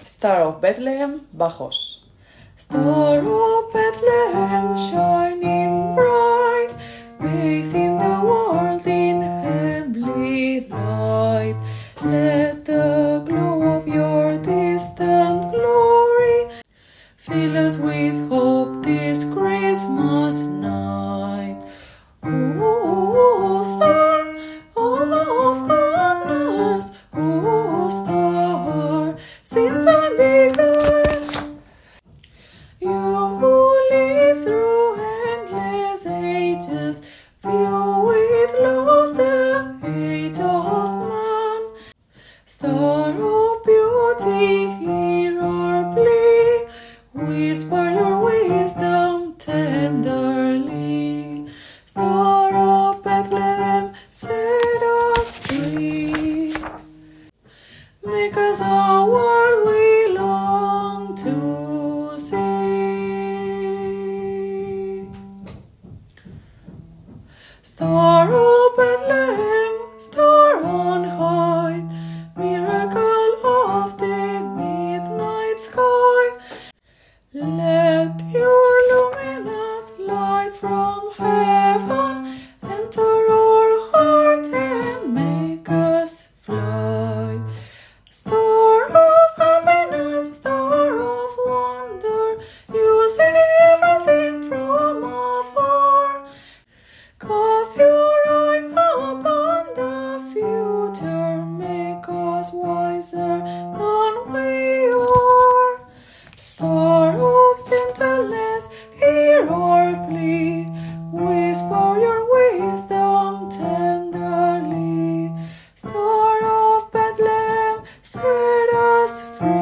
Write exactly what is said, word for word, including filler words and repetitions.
Star of Bethlehem, Bajos. Star of Bethlehem, shining bright, bathing the world in heavenly light. Let the glow of your distant glory fill us with hope this Christmas night. O star of gladness, O star, since the begun, you who live through endless ages, view with love the age of man. Star of beauty, hear our plea, whisper your wisdom tenderly. Star of Bethlehem, set us free. Make us a world we long to see. Star of Bethlehem, star on high, miracle of the midnight sky. Let your luminous light from heaven enter our heart and make us fly. Star of happiness, star of wonder, you see everything from afar. Cast your eye upon the future, make us wiser than we are. Star of gentleness, hear our plea, whisper your wisdom tenderly. Star of Bethlehem, set us free.